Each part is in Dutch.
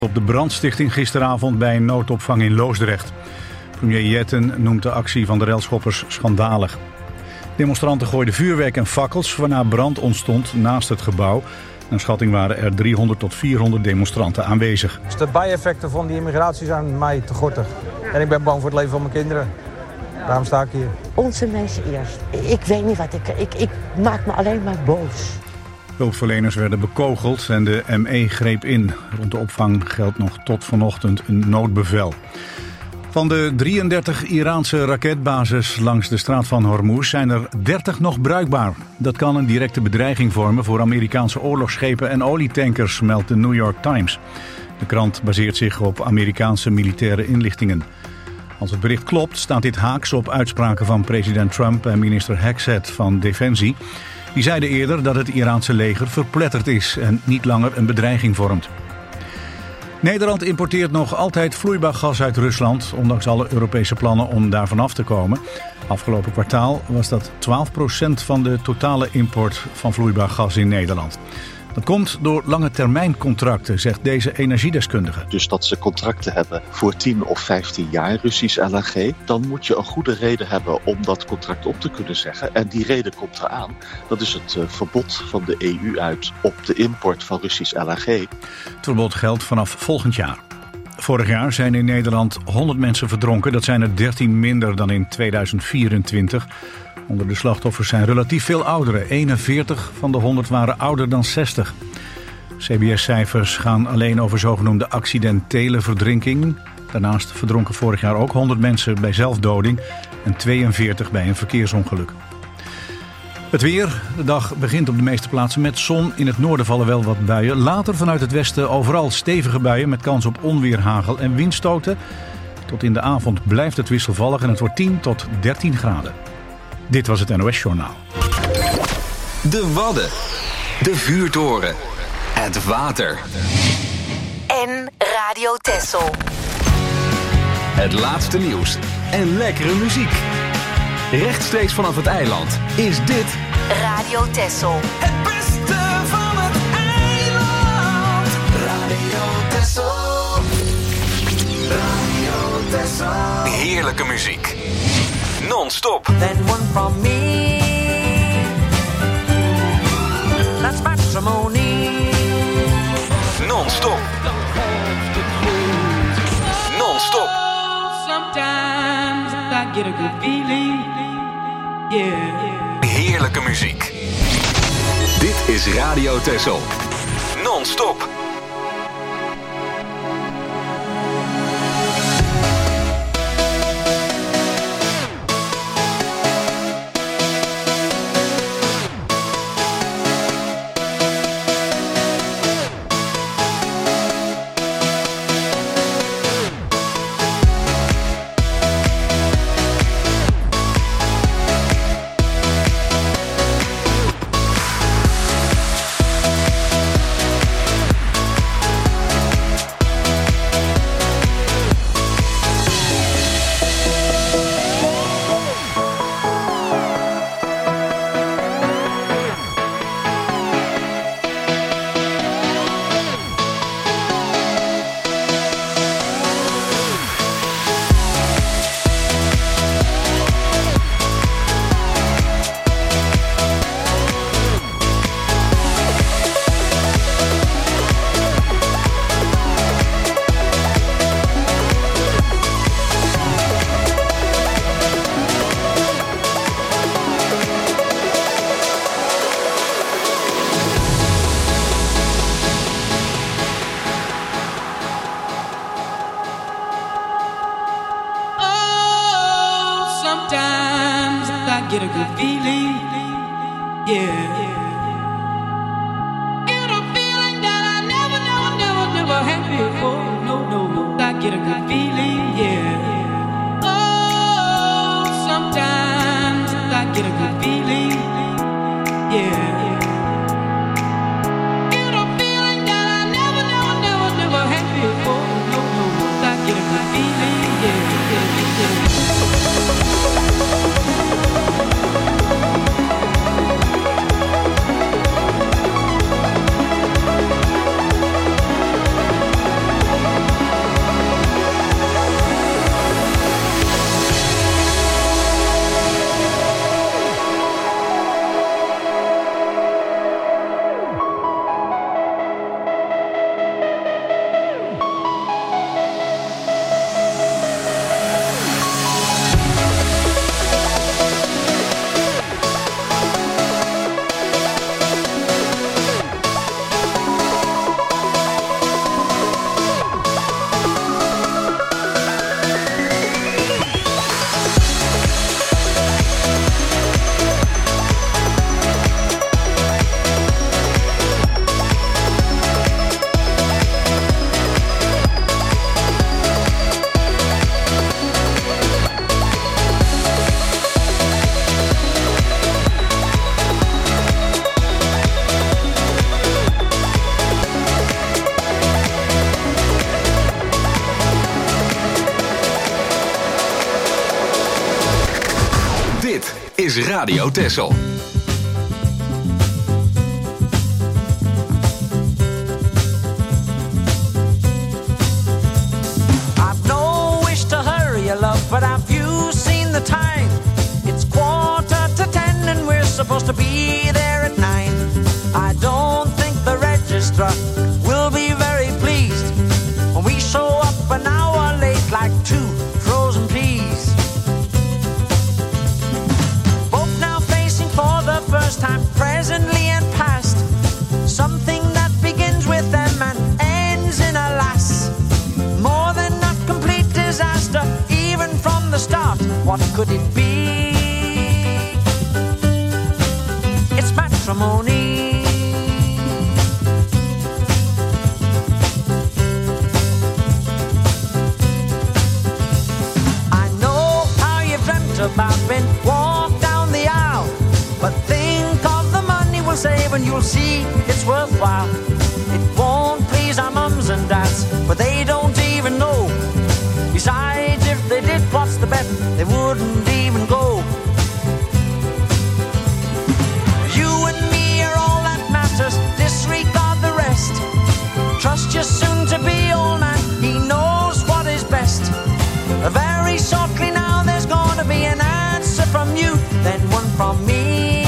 Op de brandstichting gisteravond bij een noodopvang in Loosdrecht. Premier Jetten noemt de actie van de relschoppers schandalig. Demonstranten gooiden vuurwerk en fakkels waarna brand ontstond naast het gebouw. Naar schatting waren er 300 tot 400 demonstranten aanwezig. De bijeffecten van die immigratie zijn mij te gortig. En ik ben bang voor het leven van mijn kinderen. Daarom sta ik hier. Onze mensen eerst. Ik weet niet wat ik maak me alleen maar boos. Hulpverleners werden bekogeld en de ME greep in. Rond de opvang geldt nog tot vanochtend een noodbevel. Van de 33 Iraanse raketbases langs de straat van Hormuz zijn er 30 nog bruikbaar. Dat kan een directe bedreiging vormen voor Amerikaanse oorlogsschepen en olietankers, meldt de New York Times. De krant baseert zich op Amerikaanse militaire inlichtingen. Als het bericht klopt, staat dit haaks op uitspraken van president Trump en minister Hexet van Defensie. Die zeiden eerder dat het Iraanse leger verpletterd is en niet langer een bedreiging vormt. Nederland importeert nog altijd vloeibaar gas uit Rusland, ondanks alle Europese plannen om daarvan af te komen. Afgelopen kwartaal was dat 12% van de totale import van vloeibaar gas in Nederland. Dat komt door lange termijn contracten, zegt deze energiedeskundige. Dus dat ze contracten hebben voor 10 of 15 jaar Russisch LNG. Dan moet je een goede reden hebben om dat contract op te kunnen zeggen. En die reden komt eraan. Dat is het verbod van de EU uit op de import van Russisch LNG. Het verbod geldt vanaf volgend jaar. Vorig jaar zijn in Nederland 100 mensen verdronken. Dat zijn er 13 minder dan in 2024. Onder de slachtoffers zijn relatief veel ouderen. 41 van de 100 waren ouder dan 60. CBS-cijfers gaan alleen over zogenoemde accidentele verdrinking. Daarnaast verdronken vorig jaar ook 100 mensen bij zelfdoding en 42 bij een verkeersongeluk. Het weer. De dag begint op de meeste plaatsen met zon. In het noorden vallen wel wat buien. Later vanuit het westen overal stevige buien met kans op onweer, hagel en windstoten. Tot in de avond blijft het wisselvallig en het wordt 10 tot 13 graden. Dit was het NOS Journaal. De Wadden. De Vuurtoren. Het water. En Radio Texel. Het laatste nieuws en lekkere muziek. Rechtstreeks vanaf het eiland is dit Radio Texel. Het beste van het eiland. Radio Texel. Radio Texel. heerlijke muziek. Non-stop. Then one from me. That's matrimony. Non-stop. Non-stop. Sometimes I get a good feeling. Yeah. Heerlijke muziek. Dit is Radio Texel. Non-stop. is Radio Texel. I've no wish to hurry you, love, but have you seen the time? It's 10:15 and we're supposed to be there at 9. I don't think the registrar will be very pleased when we show up an hour late like two frozen peas. Both now facing for the first time, presently and past, something that begins with them and ends in a lass. More than a complete disaster, even from the start. What could it be? It's matrimony. I know how you've dreamt about being walked down the aisle, but think of the money we'll save and you'll see it's worthwhile. It won't please our mums and dads, but they don't even know. Besides, if they did, what's the bet? They wouldn't even go. You and me are all that matters, disregard the rest. Trust your soon-to-be old man, he knows what is best. Very shortly now there's gonna be an answer from you, then one from me.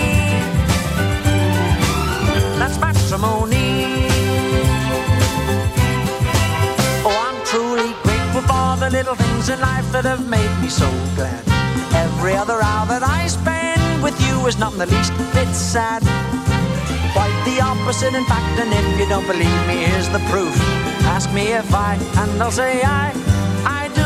That's matrimony. Oh, I'm truly grateful for the little things in life that have made me so glad. Every other hour that I spend with you is not in the least bit sad. Quite the opposite, in fact, and if you don't believe me, here's the proof. Ask me if I, and I'll say I do.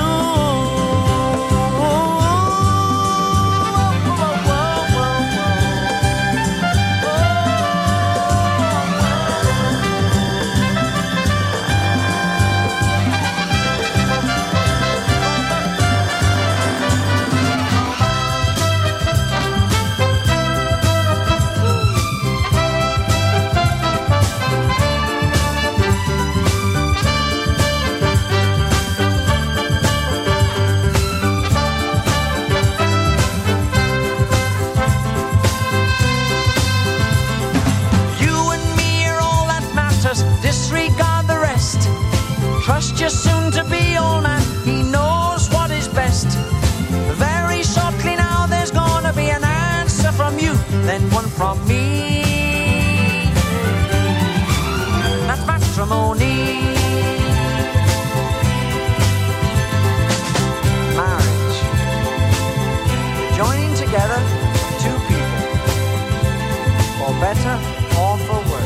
Disregard the rest. Trust your soon-to-be old man, he knows what is best. Very shortly now there's gonna be an answer from you, then one from me. That's matrimony. Marriage. Joining together two people, for better or for worse.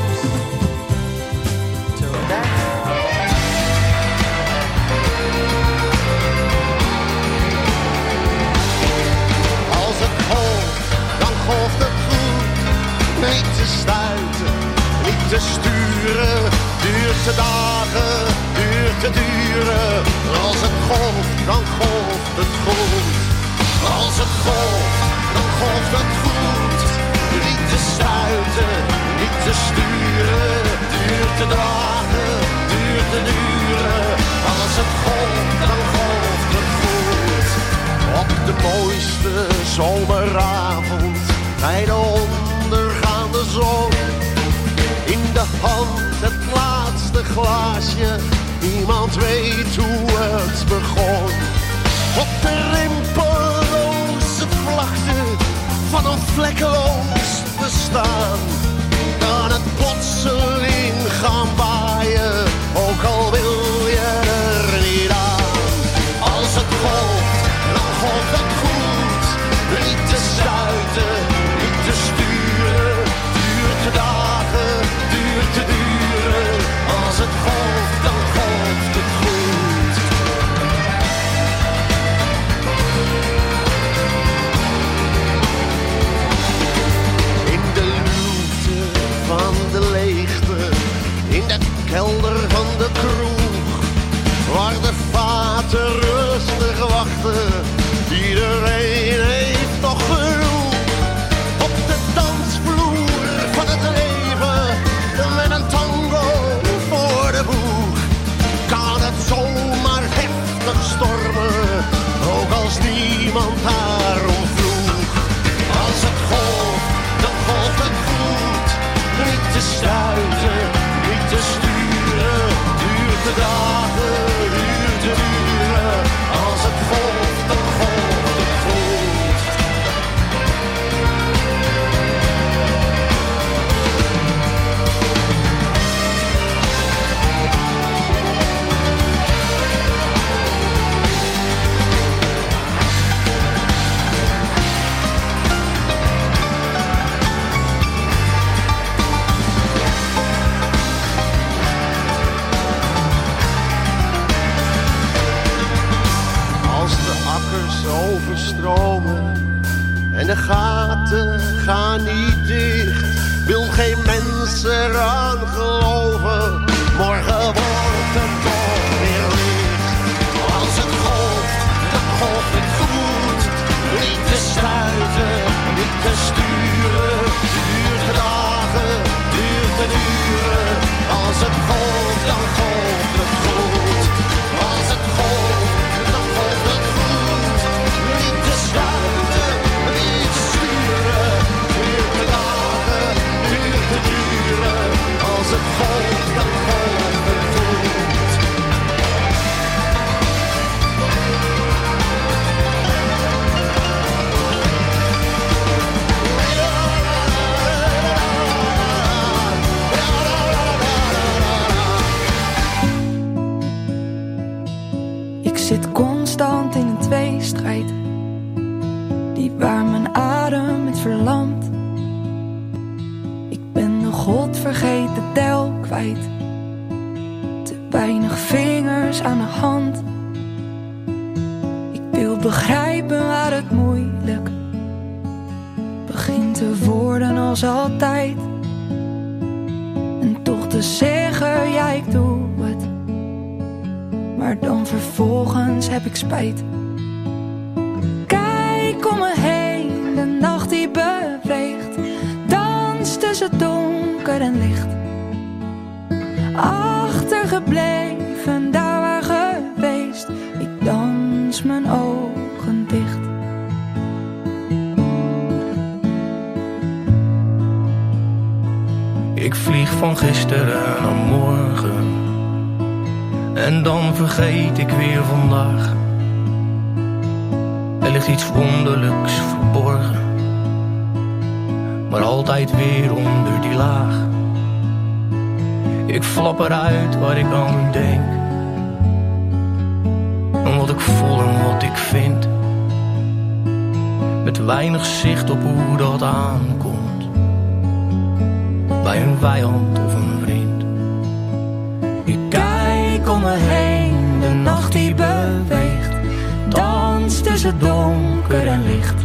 Als het golft, dan golft het goed. Niet te stuiten, niet te sturen. Duurt te dagen, duurt te duren. Als het golft, dan golft het goed. Als het golft, dan golft het goed. Niet te stuiten, niet te sturen. Duurt te dagen, duurt te duren. Als het golft, dan golft het goed. Op de mooiste zomeravond, bij de ondergaande zon. In de hand het laatste glaasje, niemand weet hoe het begon. Op de rimpelloze vlakte van een vlekkeloos bestaan, kan het plotseling gaan waaien, ook al wil je er niet aan. Als het golft, dan golft het goed. Niet te stuiten, niet te sturen. Duurt te dagen, duurt te duren. Als het golft, dan golft het goed. In de luwte overstromen. En de gaten gaan niet dicht. Wil geen mens eraan geloven. Morgen wordt het toch weer licht. Als het golft, dan golft het goed. Niet te stuiten, niet te sturen. Duurt de dagen, duurt de uren. Als het golft, dan golft het goed. Als het golft, dan golft het goed. Niet te stuiten, niet te sturen. Duurt de dagen, duurt de uren. Als het golft, dan golft het goed. Ik zit constant in een tweestrijd, die waar mijn adem het verlamt. Ik ben de godvergeten tel kwijt, te weinig vingers aan de hand. Ik wil begrijpen waar het moeilijk begint te worden als altijd. En toch te zeggen, ja ik doe het, maar dan vervolgens heb ik spijt. Kijk om me heen, de nacht die beweegt, dans tussen donker en licht. Achtergebleven, daar waar geweest, ik dans mijn ogen dicht. Ik vlieg van gisteren naar morgen, en dan vergeet ik weer vandaag. Er ligt iets wonderlijks verborgen, maar altijd weer onder die laag. Ik flap eruit waar ik aan denk, en wat ik voel en wat ik vind, met weinig zicht op hoe dat aankomt, bij een vijand of een vriend. Ik kijk om me heen, de nacht die beweegt, dans tussen donker en licht.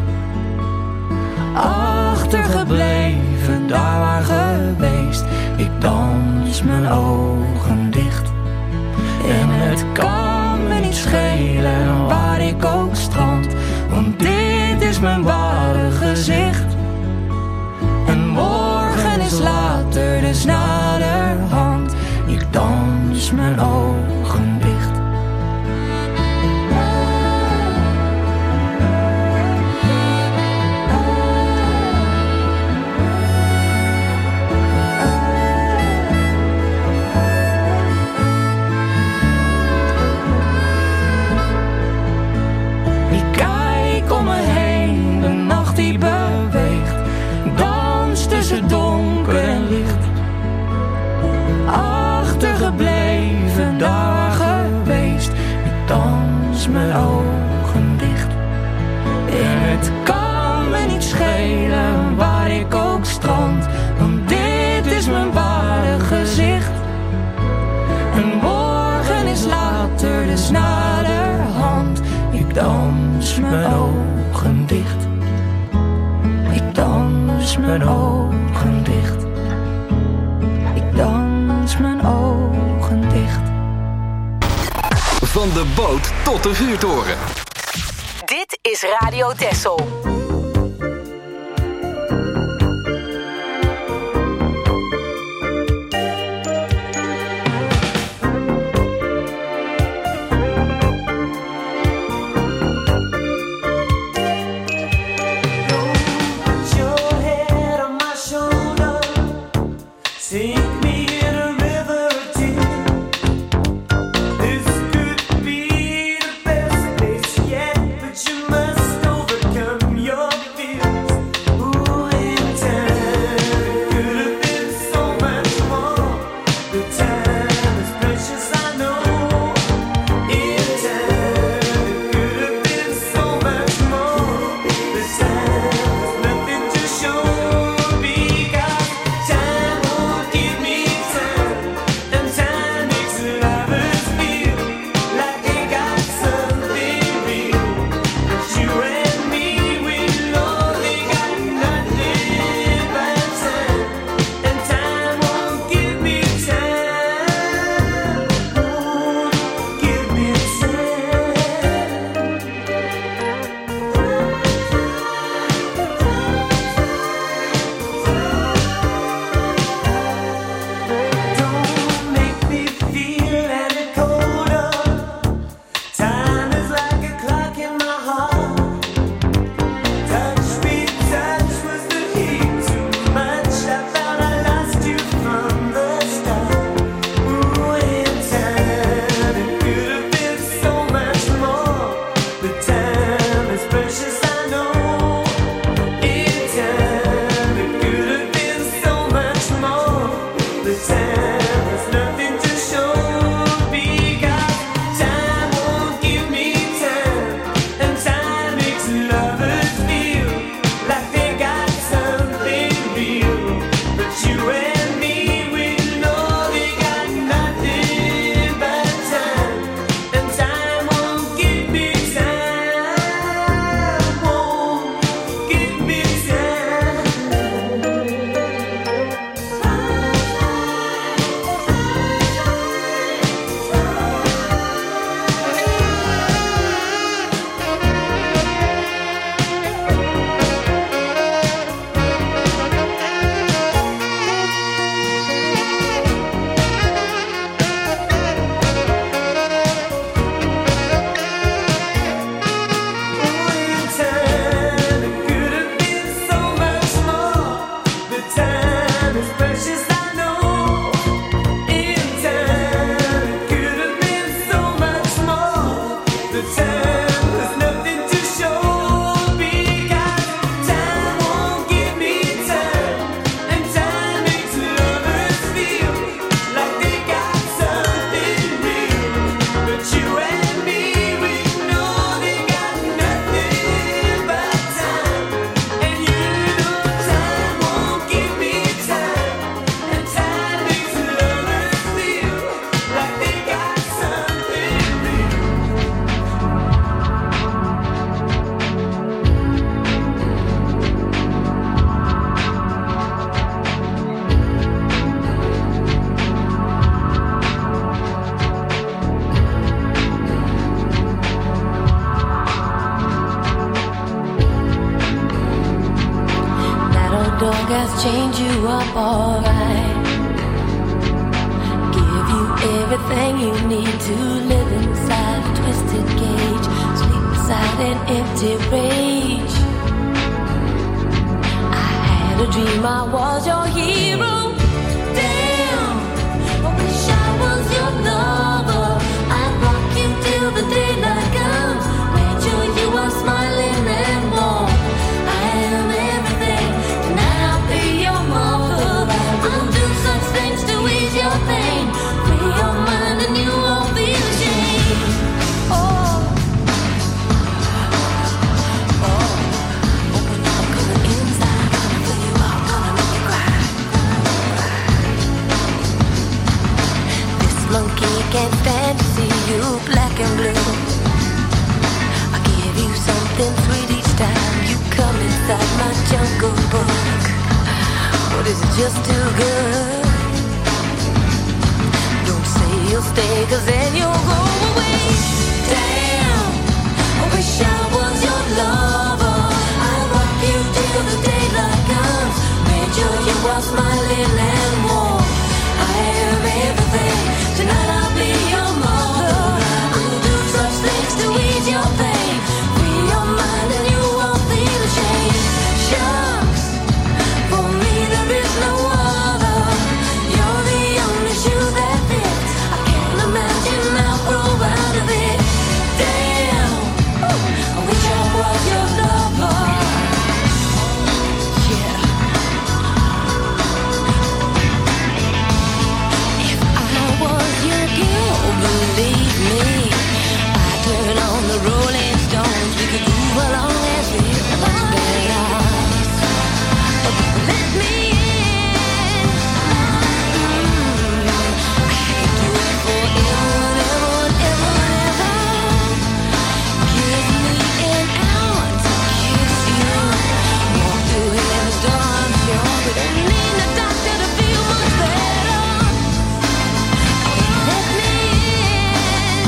Achtergebleven, daar waar geweest, ik dans mijn ogen dicht. En het kan me niet schelen waar ik ook strand, want dit is mijn ware gezicht. En morgen is later, dus naderhand, ik dans mijn ogen dicht. Ik kijk om me heen, de nacht die beweegt, dans tussen donker en licht. Achtergebleven, daar geweest, ik dans mijn ogen dicht. En het kan me niet schelen waar ik ook strand, want dit is mijn ware gezicht. En morgen is later, dus naderhand, ik dans mijn ogen dicht. Ik dans mijn ogen dicht. Ik dans mijn ogen dicht. Van de boot tot de vuurtoren. Dit is Radio Texel. Your change you up alright. Give you everything you need to live inside a twisted cage. Sleep beside an empty rage. I had a dream I was your hero. Damn, I wish I was your lover. I'd rock you till the daylight comes. Made sure you are smiling and warm. I am everything. Tonight I'll be your mother. I'll do such things to ease your pain. Free your mind and you won't feel ashamed. Oh, oh, open up, coming inside, gonna fill you up, gonna make you cry. This monkey can't stand to see you black and blue. I give you something sweet each time you come inside my jungle book. But is it just too good? Don't say you'll stay, 'cause then you'll go away. Damn, I wish I was your lover. I'll rock you till the daylight comes. Made sure you are smiling and warm. I am everything. Tonight I'll be your mother. I'll do such things to ease your pain. Free your mind and you won't feel ashamed. Shucks, for me there is no other. You're the only shoe that fits. I can't imagine I'll grow out of it. Damn, I wish I was your lover. Yeah. If I was your girl, believe me, I'd turn on the Rolling Stones. We could move along as real much better. Let me in. I could do it forever, ever, ever. Give me an hour to kiss you. Walk through heaven's door, I'm sure. We don't need a doctor to feel much better. Let me in.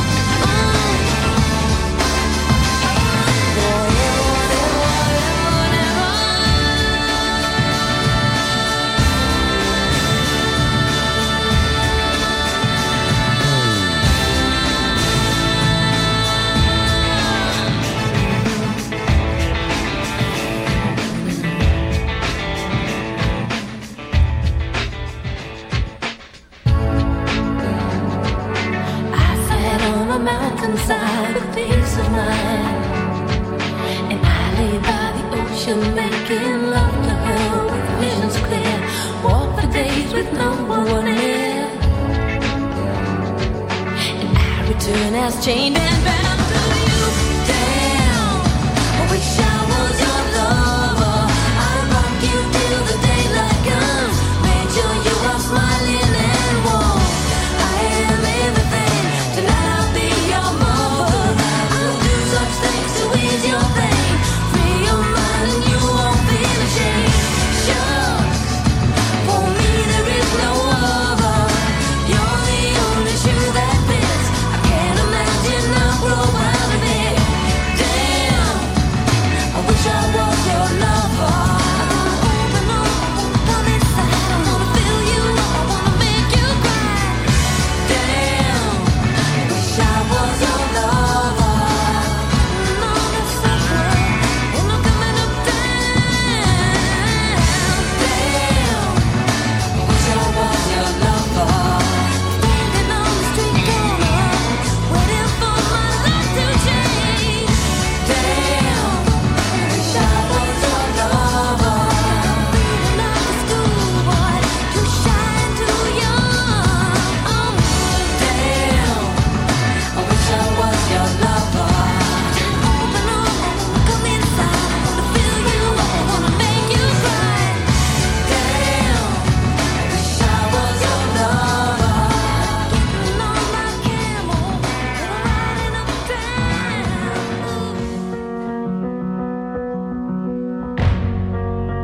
I sat on a mountainside with peace of mind, and I lay by the ocean making love to her with visions clear. Walk for days with no one near, and I return as chained and bound to you. Damn, I wish I was your lover. I'd rock you till the daylight comes. Made sure you are smiling and warm. I am everything. Tonight I'll be your mother. I'll do such things to ease your pain. Free your mind and you won't feel ashamed. Shucks, for me there is no other. You're the only shoe that fits. I can't imagine I'll grow out of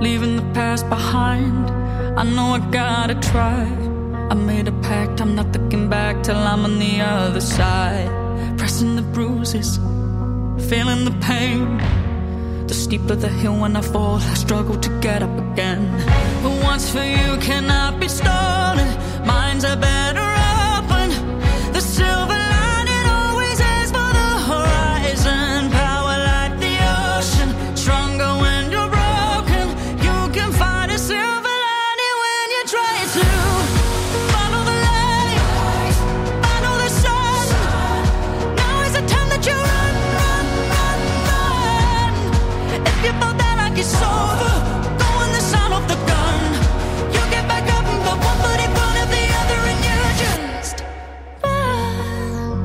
leaving the past behind. I know I gotta try. I made a pact, I'm not looking back till I'm on the other side. Pressing the bruises, feeling the pain. The steeper the hill when I fall, I struggle to get up again. But what's for you cannot be stolen. Minds are better open. The silver lining always is for the horizon. Power like the ocean, stronger when you're broken. You can find a silver lining when you try to follow the light, follow the sun. Now is the time that you run, run, run, run. If you fall down like it's over, go in the sound of the gun. You get back up and put one foot in front of the other and you just run.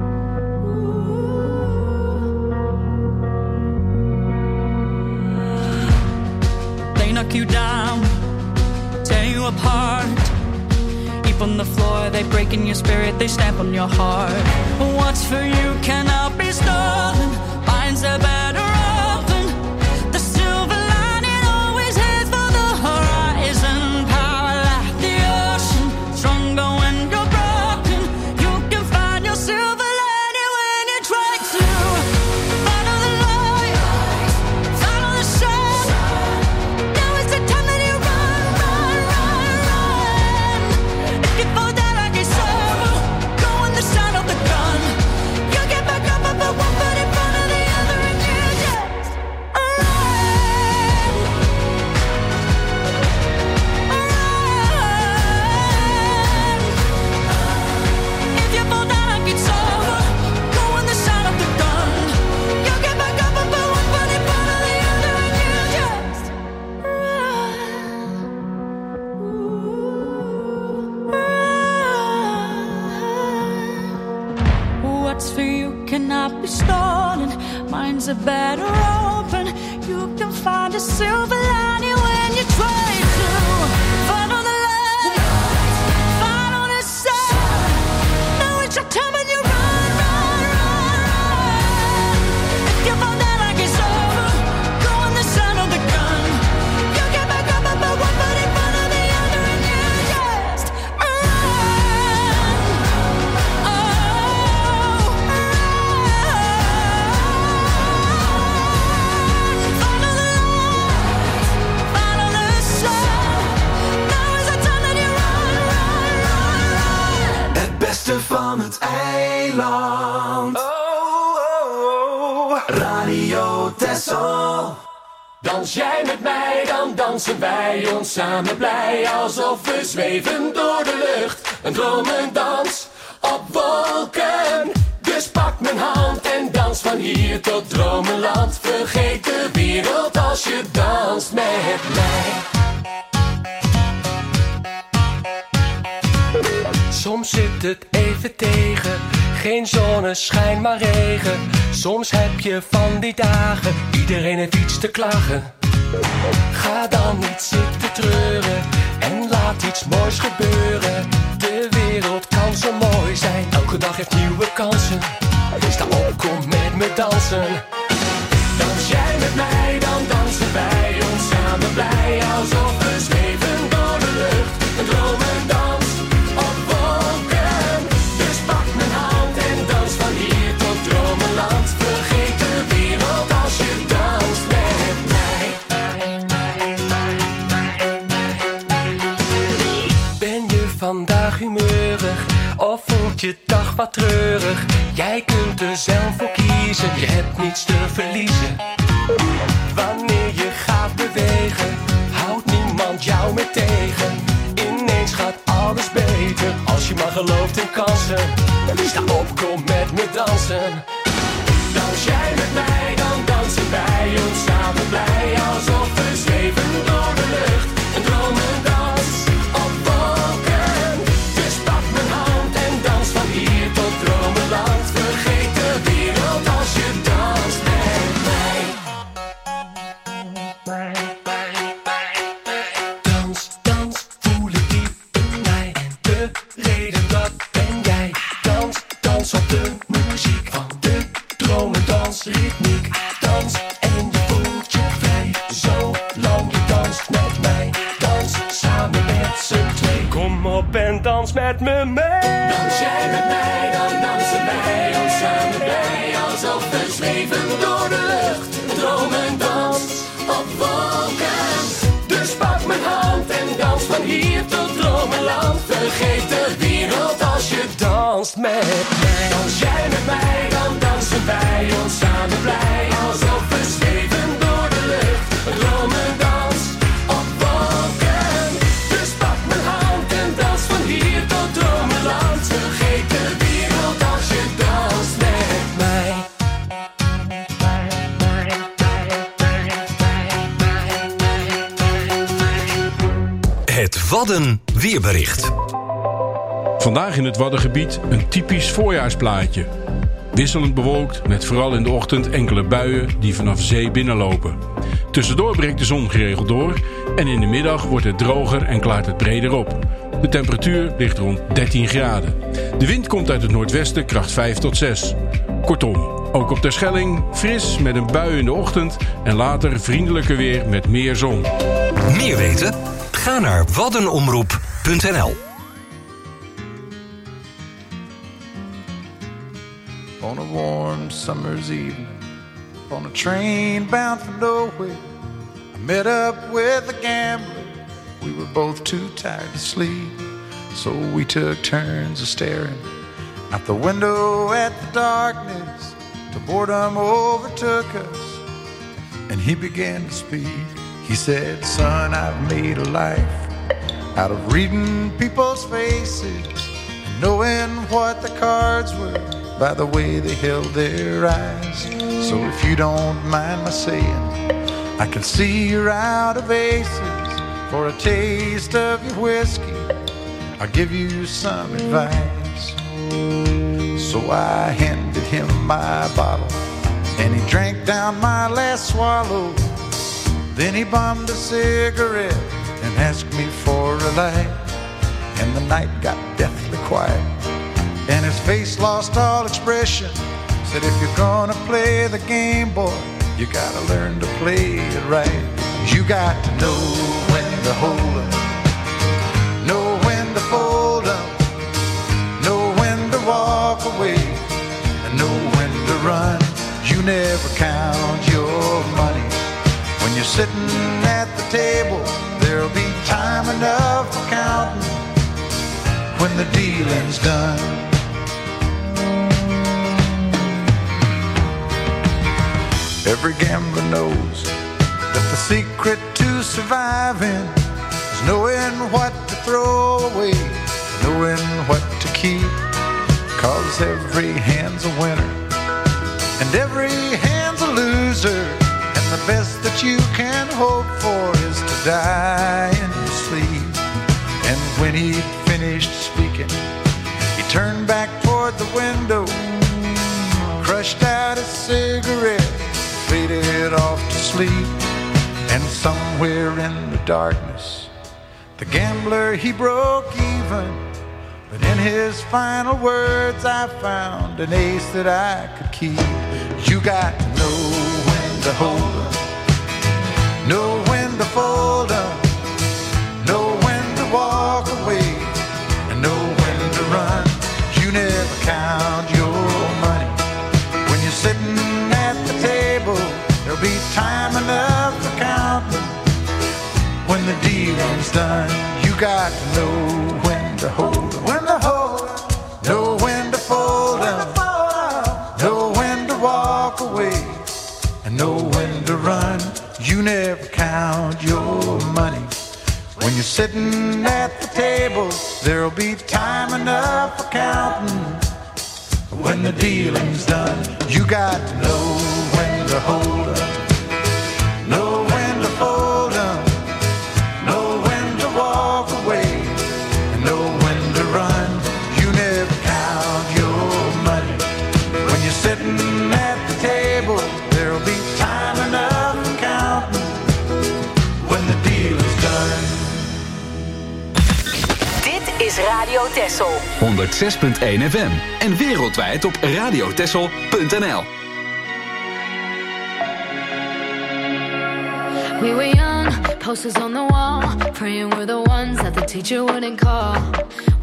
They knock you down, tear you apart. Deep on the floor, they break in your spirit, they stamp on your heart. What's for you cannot be stolen. Minds are better open. The silver lining always heads for the horizon. Power like the ocean, stronger when you're broken. You can find your silver lining when you try to follow the light, follow the sun. Now is the time that you run, run, run, run. If you fall down like it's over, go in the sound of the gun. You get back up and put one foot in front of the other and you just run, run. If you fall down like it's over, go in the sound of the gun. You get back up and put one foot in front of the other and you just run. What's for you cannot be stolen. Minds are better open. You can find a silver lining when you try to follow the light, follow the sun. Now it's your time and you run, run, run, run. If you fall down like it's over, go in the sound of the gun. You get back up and put one foot in front of the other and you just run. Oh, run. Follow the light, follow the sun. Now is the time that you run, run, run, run. Het beste van het eiland. Radio Texel. Dans jij met mij, dan dansen wij ons samen blij. Alsof we zweven door de lucht, een dromendans op wolken. Dus pak mijn hand en dans van hier tot dromenland. Vergeet de wereld als je danst met mij. Soms zit het even tegen, geen zonneschijn maar regen. Soms heb je van die dagen, iedereen heeft iets te klagen. Ga dan niet zitten treuren en laat iets moois gebeuren. De wereld kan zo mooi zijn, elke dag heeft nieuwe kansen. Sta op, kom met me dansen. Dans jij met mij, dan dansen wij ons samen blij. Alsof we zweven door de lucht, een dromendans op wolken. Dus pak mijn hand en dans van hier tot dromenland. Vergeet de wereld als je danst met mij. Ben je vandaag humeurig of voelt je dag wat treurig? Jij kunt er zelf voor kiezen, je hebt niets te verliezen. Wanneer je gaat bewegen, houdt niemand jou meer tegen. Ineens gaat alles beter, als je maar gelooft in kansen. Sta op, kom met me dansen. Dans jij met mij, dan dansen wij ons samen blij. Alsof we zweven door de lucht, een dromendans op wolken. Dus pak mijn hand en dans van hier tot dromenland. Vergeet de wereld als je danst met mij. Dans, dans, voel het diep in mij. De reden dat ben jij. Dans, dans op de muziek van de dromendansritmiek. Dans en je voelt je vrij, zolang je danst. dans met me mee. Dans jij met mij, dan dansen wij ons samen blij. Alsof we zweven door de lucht, dromen dans op wolken. Dus pak mijn hand en dans van hier tot dromenland. Vergeet de wereld als je danst met mij. Dans jij met mij, dan dansen wij ons samen blij. Alsof we zweven door de lucht, dromen dans op wolken. Dus pak mijn hand en dans van hier tot dromenland. Vergeet de wereld als je danst met mij. Het Wadden weerbericht. Vandaag in het Waddengebied een typisch voorjaarsplaatje. Wisselend bewolkt met vooral in de ochtend enkele buien die vanaf zee binnenlopen. Tussendoor breekt de zon geregeld door en in de middag wordt het droger en klaart het breder op. De temperatuur ligt rond 13 graden. De wind komt uit het noordwesten kracht 5 tot 6. Kortom, ook op Terschelling fris met een bui in de ochtend en later vriendelijker weer met meer zon. Meer weten? Ga naar waddenomroep.nl. On a warm summer's evening, on a train bound for nowhere, I met up with a gambler. We were both too tired to sleep, so we took turns of staring out the window at the darkness till boredom overtook us, and he began to speak. He said, "Son, I've made a life out of reading people's faces and knowing what the cards were by the way they held their eyes. So if you don't mind my saying, I can see you're out of aces. For a taste of your whiskey, I'll give you some advice." So I handed him my bottle and he drank down my last swallow. Then he bummed a cigarette and asked me for a light. And the night got deathly quiet and his face lost all expression. Said, "If you're gonna play the game, boy, you gotta learn to play it right. You got to know when to hold up, know when to fold up, know when to walk away, and know when to run. You never count your money. When you're sitting at the table, there'll be time enough for counting when the dealing's done." Every gambler knows that the secret to surviving is knowing what to throw away, knowing what to keep. 'Cause every hand's a winner and every hand's a loser, and the best that you can hope for is to die in your sleep. And when he'd finished speaking, he turned back toward the window, crushed out a cigarette, faded off to sleep. And somewhere in the darkness, the gambler, he broke even. But in his final words, I found an ace that I could keep. You got to know when to hold up, know when to fold up, know when to walk away, and know when to run. You never count your money when you're sitting at the table. There'll be time enough for counting when the dealing's done. You got to know when to hold up, when to hold up, know when to fold up, know when to walk away, and know when to run. You never count your money when you're sitting at the table. There'll be time enough for counting when the dealing's done. You got to know when to hold up, know when to fold up, know when to walk away, and know when to run. You never count your money when you're sitting at the table. There'll be time enough for counting when the deal is done. Dit is Radio Texel. 106.1 FM en wereldwijd op radiotexel.nl. We were young, posters on the wall, praying we're the ones that the teacher wouldn't call.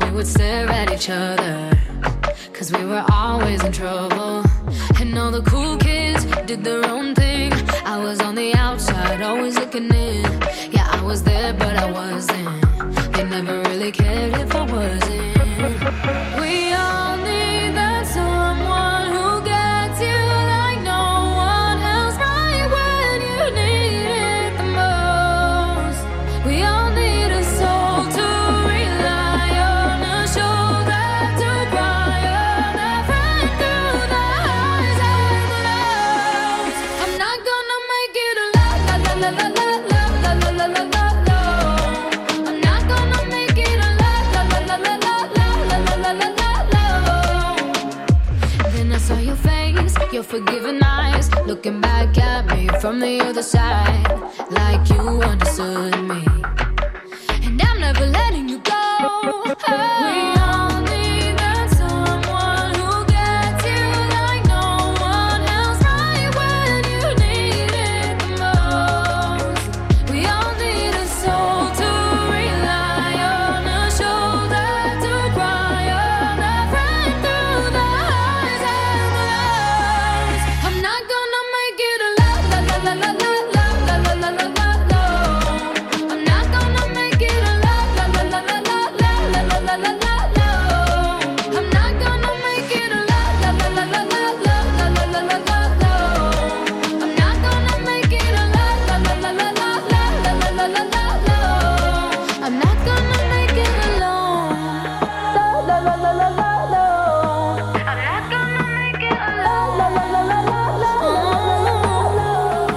we would stare at each other, 'cause we were always in trouble. And all the cool kids did their own thing. I was on the outside, always looking in. Yeah, I was there, but I wasn't. They never really cared if I wasn't. We all need that someone who gets you like no one else, right when you need it the most. We all need a soul to rely on, a shoulder to cry on, a friend through the highs and the lows. I'm not gonna make it a la la la la la la la la la la la la. I'm not gonna make it a la la la la la la la la la la la. Then I saw your face, your forgiving eyes, looking back at me from the other side, like you understood me. And I'm never letting you go. We all need that someone who gets you like no one else, right when you need it the most. We all need a soul to rely on, a shoulder to cry on, a friend through the highs and the lows. I'm not gonna make it a la la la la la la la la la la la la. I'm not gonna make it a la la la la la la la la la la la la. I'm not gonna make it a la la la la la la la la la la la la. I'm not gonna make it a la la la la la la la la la la la la. I'm not gonna make it alone. La la la la la la. I'm not gonna make it alone. La la la la la la la.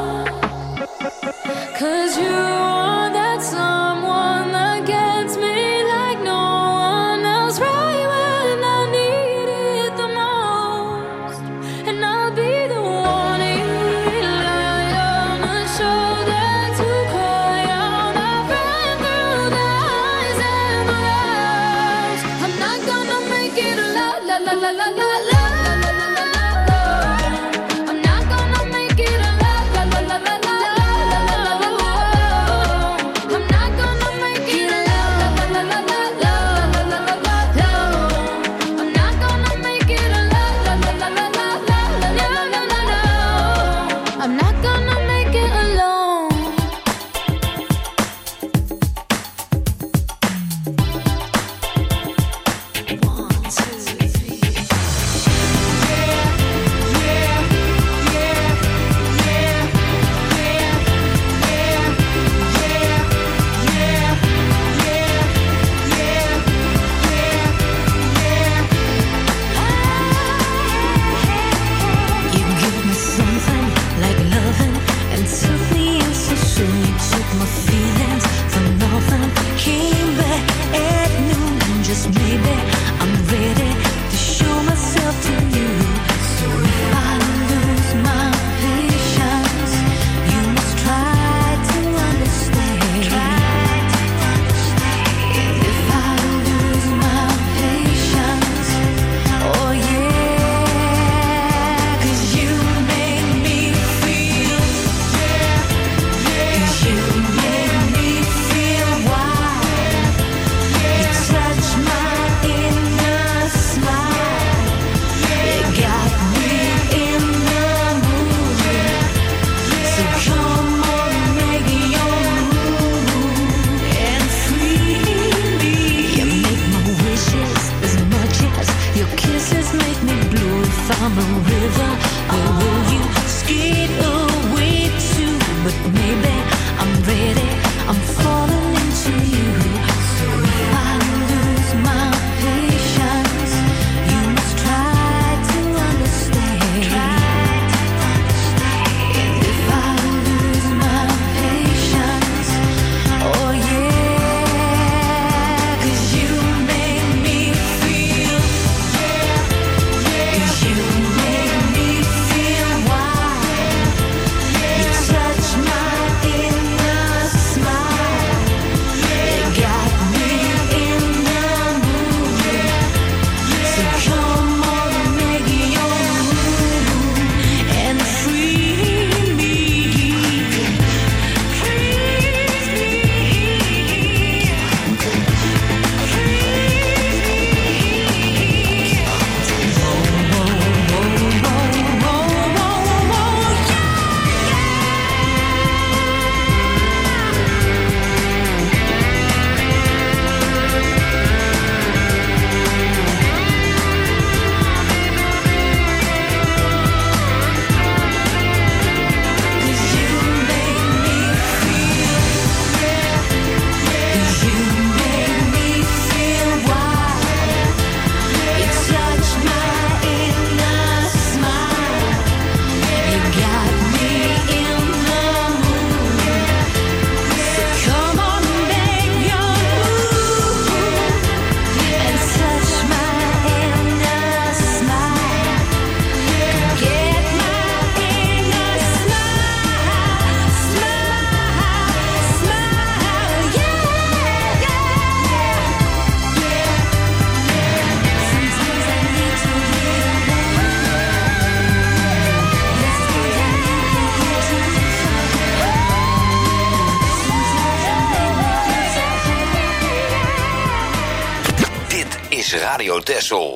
'Cause you are that someone that gets me like no one else, right when I need it the most. And I'll be the one you rely on, a shoulder to cry on, a friend through the highs and the lows. I'm not gonna make it a la la la la la la la. I'm not gonna make it a la la la la la la la la la la. I'm not gonna make it a la la la la la la la la la la la. I'm not gonna make it a la la la la la la la la la la la. I'm not gonna make it alone. You give me something like loving and took me in so soon. You took my feelings for nothing, came back at noon, and just maybe I'm ready to show myself to you. So if I lose my patience, you must try to understand. If I lose my patience, oh yeah, 'cause you make me feel, 'cause you make me feel wild. You touch my inner smile. You got me in the mood. So come on, make your move and free me. You make my wishes as much as your kisses make me blue. If I'm a river, where will you skate away to? But maybe I'm ready, I'm falling into you. So if I lose my patience, you must try to understand. And if I lose my patience, oh yeah, 'cause you make me feel, 'cause you make me feel is Radio Texel.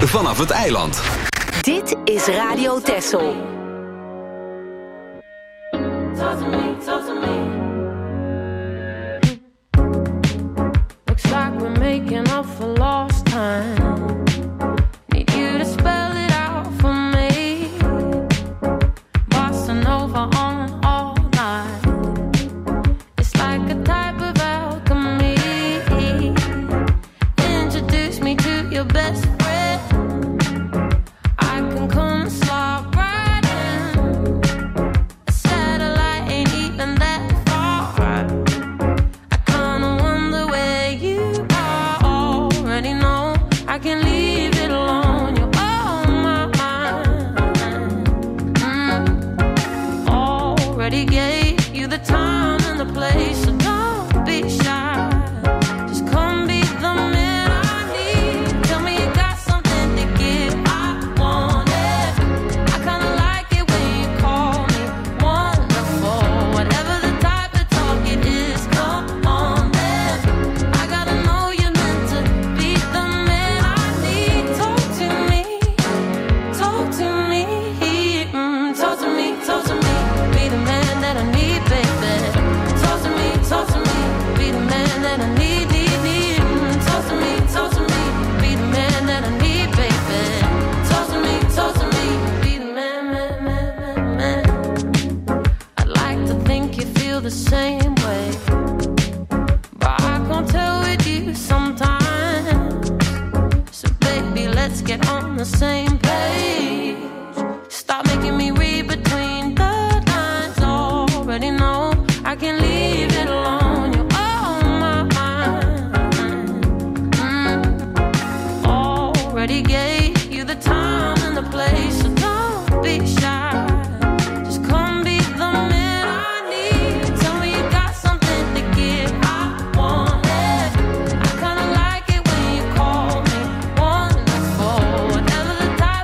vanaf het eiland. Dit is Radio Texel. Looks like we're making up for lost time. Need you to spell it out for me. Bossa Nova on all night. It's like a type of alchemy. Introduce me to your best friend. I can come slide right in. A satellite ain't even that far. I kinda wonder where you are. Already know I can leave it alone. You're on my mind. Already gave you the time and the place, so don't be shy. Just come be the man I need. Tell me you got something to give. I want it. I kinda like it when you call me wonderful. Whatever the type of talk it is, come on then. I gotta know you're meant to be the man I need. Talk to me, talk to me, talk to me, talk to me. Be the man that I need, baby. Talk to me, be the man that I need, need. Talk to me, be the man that I need, baby. Talk to me, be the man. I'd like to think you feel the same way, but I can't tell with you sometimes. So baby, let's get on the same page. Stop making me read between the lines. Already know I can leave it alone. You're on my mind. Already gave you the time and the place, so don't be shy. Just come be the man I need. Tell me you got something to give. I want it. I kinda like it when you call me wonderful. Whatever the type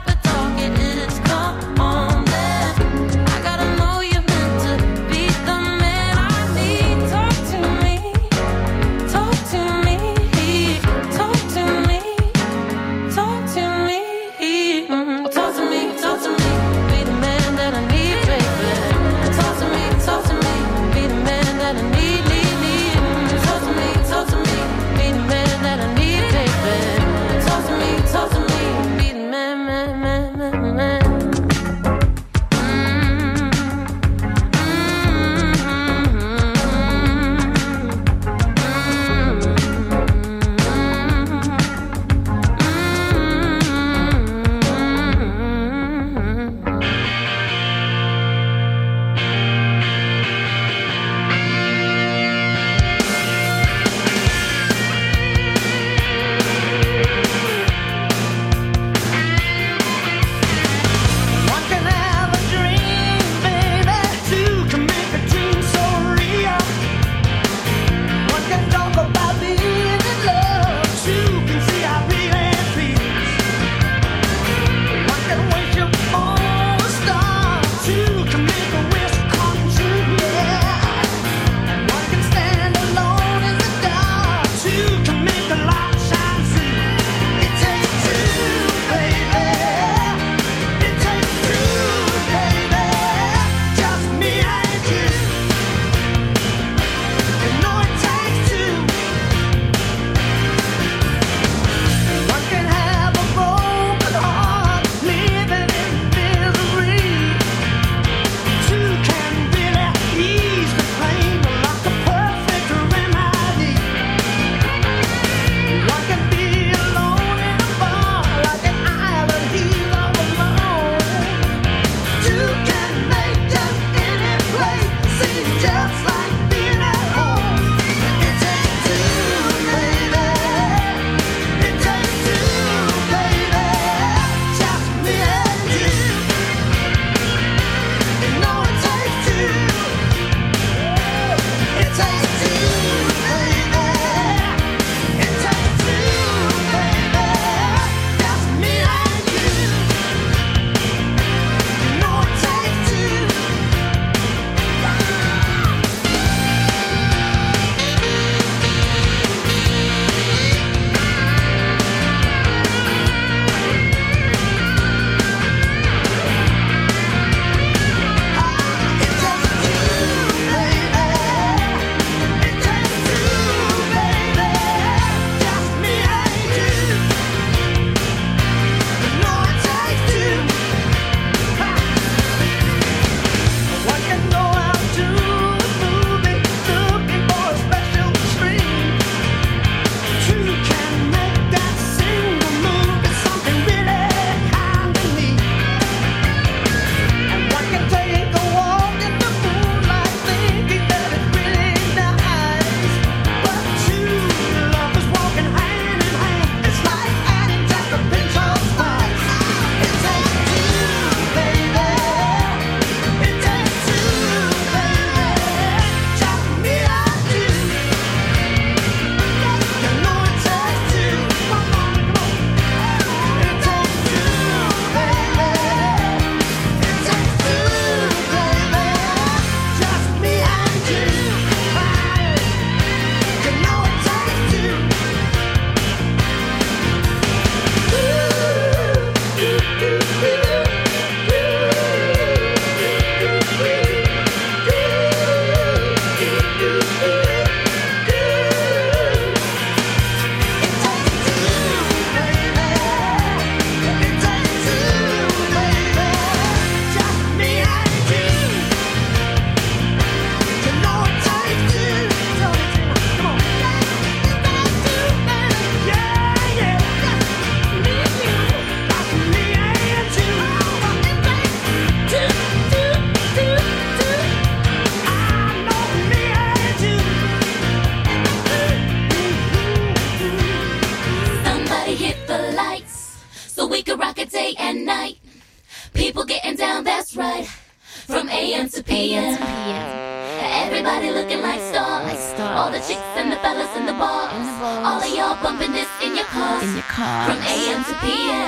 People getting down, that's right. From AM to PM. Everybody looking like stars. All the chicks and the fellas in the bars. All of y'all bumping this in your cars. From AM to PM.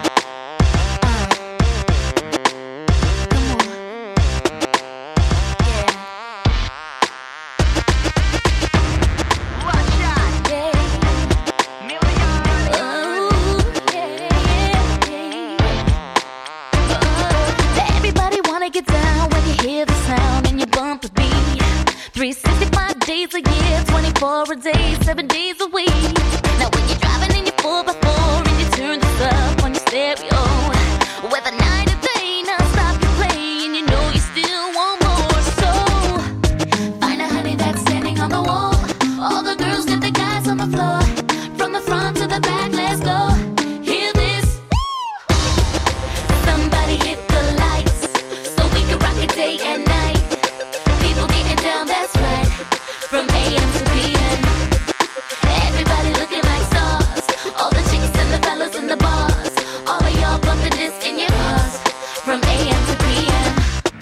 Get down when you hear the sound and you bump the beat. 365 days a year, 24 a day, 7 days a week. Now when you're driving in your 4x4 and you turn this up on your stereo, whether night or day, now stop your play and you know you still want more. So find a honey that's standing on the wall. All the girls get the guys on the floor. From the front to the back, let's go. Hear this. Somebody hit the lights. Rock it day and night. People getting down, that's right. From AM to PM. Everybody looking like stars. All the chicks and the fellas in the bars. All of y'all bumping this in your cars. From AM to PM.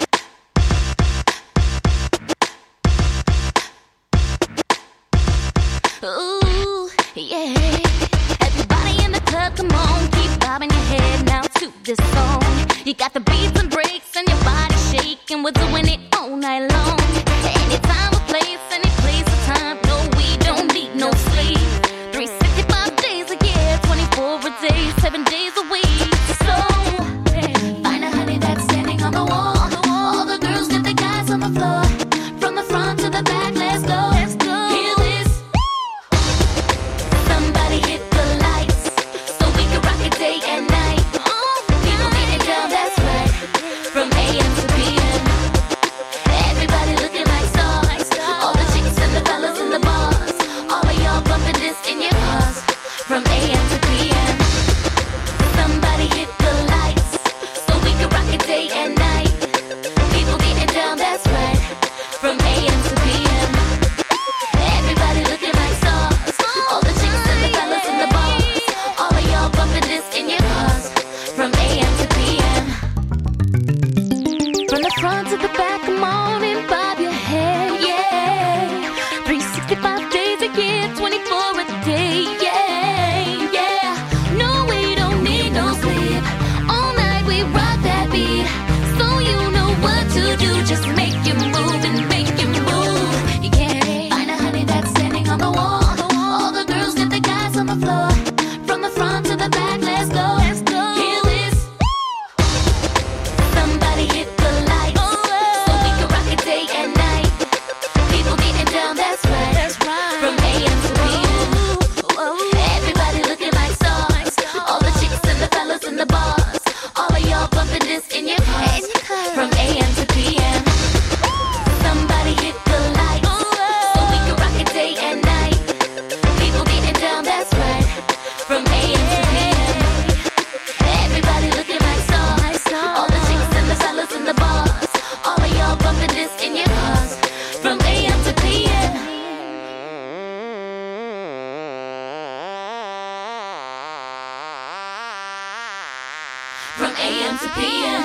Ooh, yeah. Everybody in the club, come on, keep bobbing your head now to this song. You got the beats and breaks and your body shaking. We're doing it all night long. Anytime, a place, any place, a time. No, we don't need no sleep. 365 days a year, 24 a day, 7 days a week. So find a honey that's standing on the wall. All the girls get the guys on the floor. From the front to the back, let's go. Hear this. Somebody hit the lights so we can rock it day and night. People getting down, that's right. From AM to PM. Everybody looking like stars. All the chicks and the fellas in the bars. All of y'all bumping this in your cars. From AM to PM. Somebody hit the lights so we can rock it day and night. People getting down, that's right. From AM to PM. Everybody looking like stars. All the chicks and the fellas in the bars. All of y'all bumping this in your cars. From AM to PM. from the front to the back, come on and bob your head, yeah. 365 days a year, 24 a day, yeah, yeah. No, we don't need no sleep. All night we rock that beat. So you know what to do, just make you move and make you move, yeah. Find a honey that's standing on the wall. All the girls get the guys on the floor. From the front to the back, let's go. Hear this. Somebody hit the lights so we can rock it day and night. People getting down, that's right. From AM to PM. Everybody looking like stars. All the chicks and the fellas in the bars. All of y'all bumping this in your cars. From AM to PM. Somebody hit the lights so we can rock it day and night. People getting down, that's right. From AM to PM. Everybody looking like stars. All the chicks and the fellas in the bars. All of y'all bumping this in your cars. From AM to PM. From AM to PM.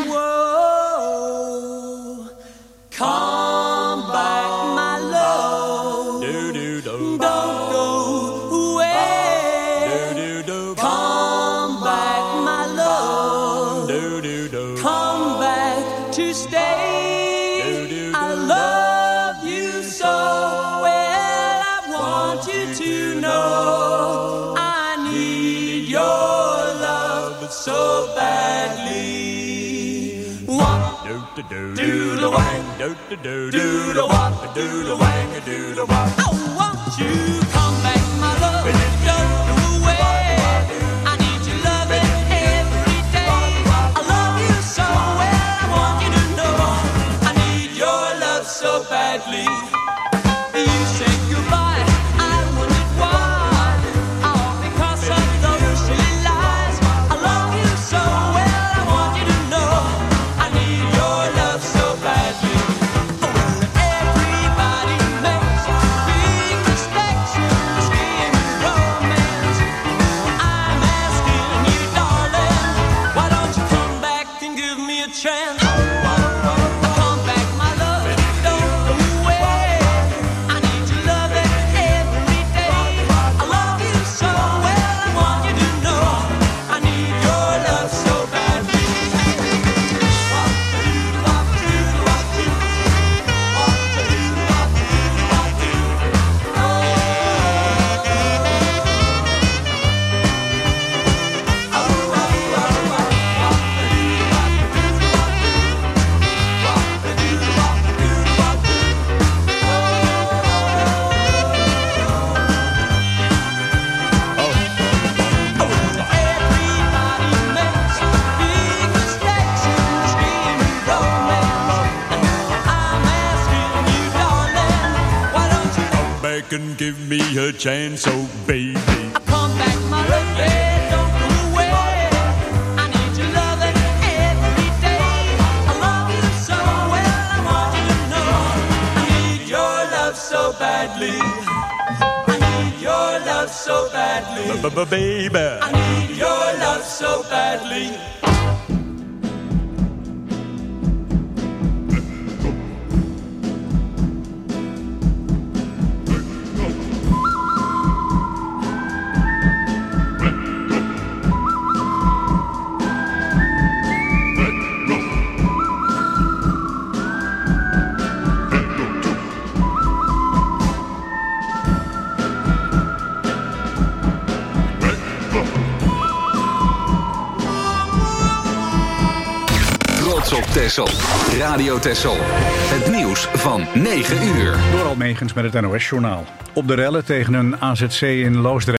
Whoa, come back, my love. Don't go away. Come back, my love. Come back to stay. I love you so well. I want you to know I need your love so badly. Do the wang, do the wop, do the wang, do the wop. I want you come back, my love. Don't go away. I need your loving every day. I love you so well. I want you to know I need your love so badly. You said goodbye. I wondered why. All because of those silly lies. I love you so well. I want you to know I need your love so badly. Oh, well, everybody makes big mistakes. give me a chance, oh baby. Come back, my baby, don't go away. I need your loving every day. I love you so well, I want you to know. I need your love so badly. I need your love so badly. Baby. I need your love so badly. Op Texel. Radio Texel. Het nieuws van 9 uur. Door Almegens met het NOS-journaal. Op de rellen tegen een AZC in Loosdrecht